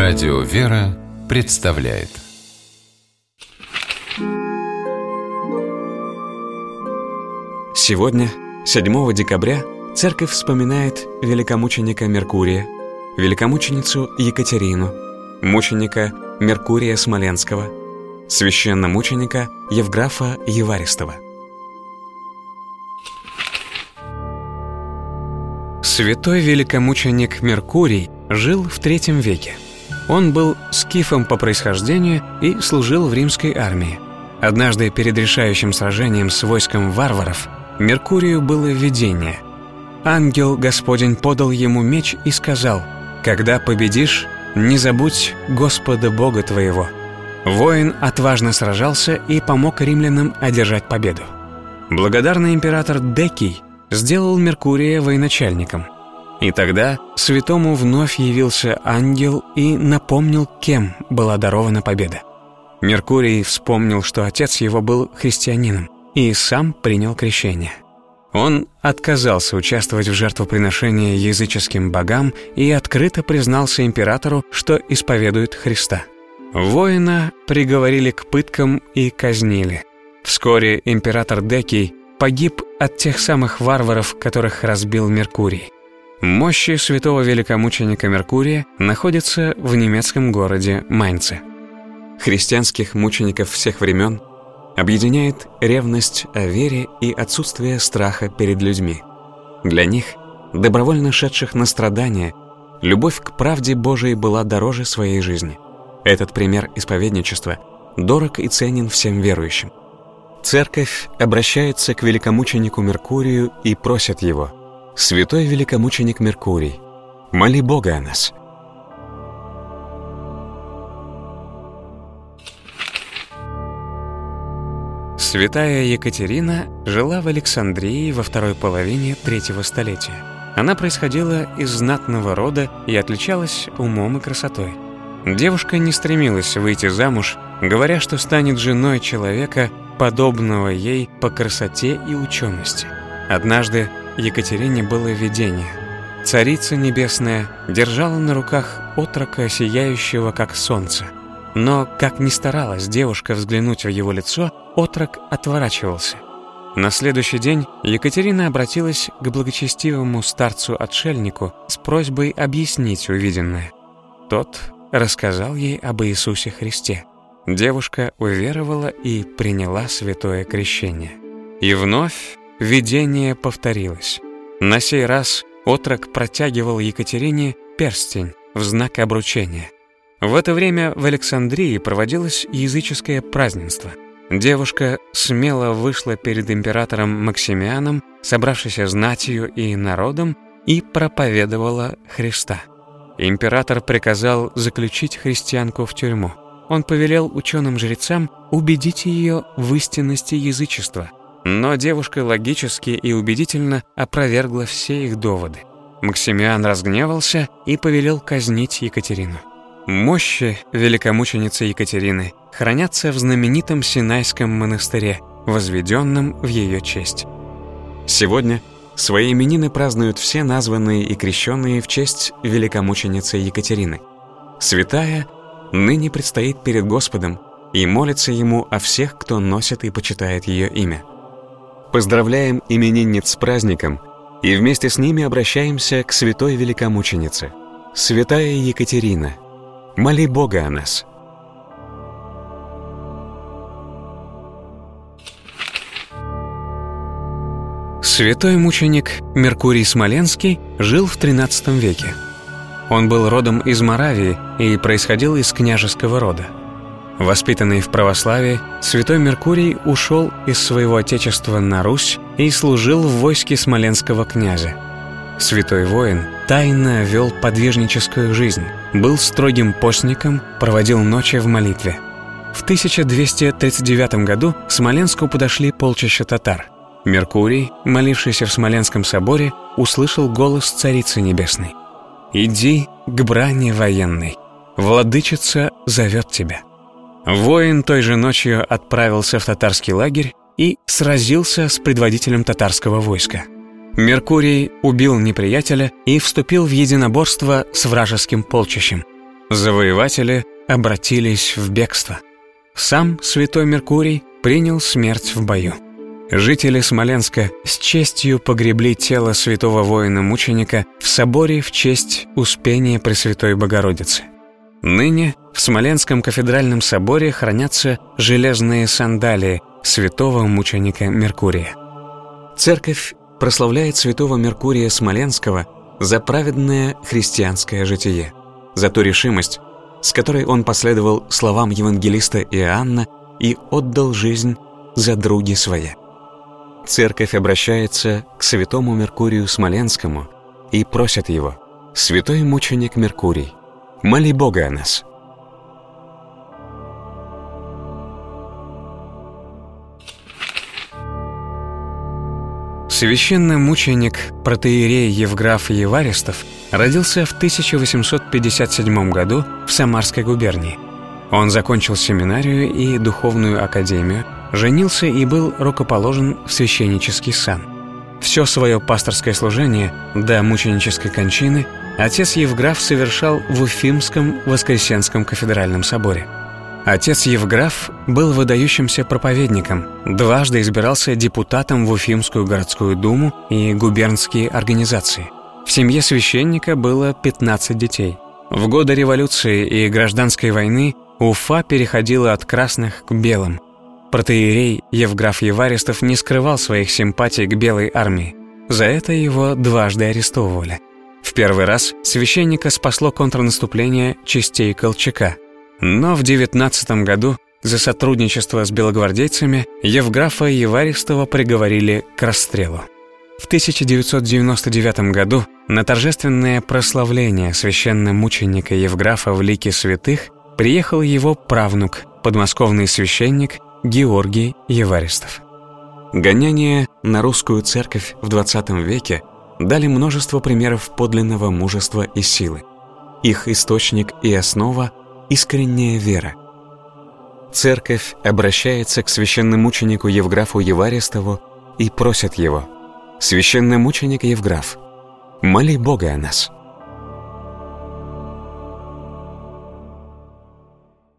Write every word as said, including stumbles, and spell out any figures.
Радио «Вера» представляет. Сегодня, седьмого декабря, Церковь вспоминает великомученика Меркурия, великомученицу Екатерину, мученика Меркурия Смоленского, священномученика Евграфа Еваристова. Святой великомученик Меркурий жил в третьем веке. Он был скифом по происхождению и служил в римской армии. Однажды перед решающим сражением с войском варваров Меркурию было видение. Ангел Господень подал ему меч и сказал: «Когда победишь, не забудь Господа Бога твоего». Воин отважно сражался и помог римлянам одержать победу. Благодарный император Декий сделал Меркурия военачальником. И тогда святому вновь явился ангел и напомнил, кем была дарована победа. Меркурий вспомнил, что отец его был христианином, и сам принял крещение. Он отказался участвовать в жертвоприношении языческим богам и открыто признался императору, что исповедует Христа. Воина приговорили к пыткам и казнили. Вскоре император Декий погиб от тех самых варваров, которых разбил Меркурий. Мощи святого великомученика Меркурия находятся в немецком городе Майнце. Христианских мучеников всех времен объединяет ревность о вере и отсутствие страха перед людьми. Для них, добровольно шедших на страдания, любовь к правде Божией была дороже своей жизни. Этот пример исповедничества дорог и ценен всем верующим. Церковь обращается к великомученику Меркурию и просит его: «Святой великомученик Меркурий, моли Бога о нас». Святая Екатерина жила в Александрии во второй половине третьего столетия. Она происходила из знатного рода и отличалась умом и красотой. Девушка не стремилась выйти замуж, говоря, что станет женой человека, подобного ей по красоте и учености. Однажды Екатерине было видение. Царица Небесная держала на руках отрока, сияющего как солнце. Но, как ни старалась девушка взглянуть в его лицо, отрок отворачивался. На следующий день Екатерина обратилась к благочестивому старцу-отшельнику с просьбой объяснить увиденное. Тот рассказал ей об Иисусе Христе. Девушка уверовала и приняла святое крещение. И вновь видение повторилось. На сей раз отрок протягивал Екатерине перстень в знак обручения. В это время в Александрии проводилось языческое празднество. Девушка смело вышла перед императором Максимианом, собравшейся знатью и народом, и проповедовала Христа. Император приказал заключить христианку в тюрьму. Он повелел ученым-жрецам убедить ее в истинности язычества. Но девушка логически и убедительно опровергла все их доводы. Максимиан разгневался и повелел казнить Екатерину. Мощи великомученицы Екатерины хранятся в знаменитом Синайском монастыре, возведенном в ее честь. Сегодня свои именины празднуют все названные и крещенные в честь великомученицы Екатерины. Святая ныне предстоит перед Господом и молится Ему о всех, кто носит и почитает ее имя. Поздравляем именинниц с праздником и вместе с ними обращаемся к святой великомученице. Святая Екатерина, моли Бога о нас. Святой мученик Меркурий Смоленский жил в тринадцатом веке. Он был родом из Моравии и происходил из княжеского рода. Воспитанный в православии, святой Меркурий ушел из своего отечества на Русь и служил в войске смоленского князя. Святой воин тайно вел подвижническую жизнь, был строгим постником, проводил ночи в молитве. В тысяча двести тридцать девятом году к Смоленску подошли полчища татар. Меркурий, молившийся в Смоленском соборе, услышал голос Царицы Небесной: «Иди к брани военной, владычица зовет тебя». Воин той же ночью отправился в татарский лагерь и сразился с предводителем татарского войска. Меркурий убил неприятеля и вступил в единоборство с вражеским полчищем. Завоеватели обратились в бегство. Сам святой Меркурий принял смерть в бою. Жители Смоленска с честью погребли тело святого воина-мученика в соборе в честь Успения Пресвятой Богородицы. Ныне в Смоленском кафедральном соборе хранятся железные сандалии святого мученика Меркурия. Церковь прославляет святого Меркурия Смоленского за праведное христианское житие, за ту решимость, с которой он последовал словам евангелиста Иоанна и отдал жизнь за други свои. Церковь обращается к святому Меркурию Смоленскому и просит его: «Святой мученик Меркурий, моли Бога о нас». Священномученик протоиерей Евграф Еваристов родился в тысяча восемьсот пятьдесят седьмом году в Самарской губернии. Он закончил семинарию и духовную академию, женился и был рукоположен в священнический сан. Все свое пасторское служение до мученической кончины отец Евграф совершал в Уфимском Воскресенском кафедральном соборе. Отец Евграф был выдающимся проповедником, дважды избирался депутатом в Уфимскую городскую думу и губернские организации. В семье священника было пятнадцать детей. В годы революции и гражданской войны Уфа переходила от красных к белым. Протоиерей Евграф Еваристов не скрывал своих симпатий к Белой армии. За это его дважды арестовывали. В первый раз священника спасло контрнаступление частей Колчака. Но в девятнадцатом году за сотрудничество с белогвардейцами Евграфа Еваристова приговорили к расстрелу. В тысяча девятьсот девяносто девятом году на торжественное прославление священномученика Евграфа в лике святых приехал его правнук, подмосковный священник Георгий Еваристов. Гонения на русскую церковь в двадцатом веке дали множество примеров подлинного мужества и силы. Их источник и основа – искренняя вера. Церковь обращается к священномученику Евграфу Еваристову и просит его: «Священномученик Евграф, моли Бога о нас».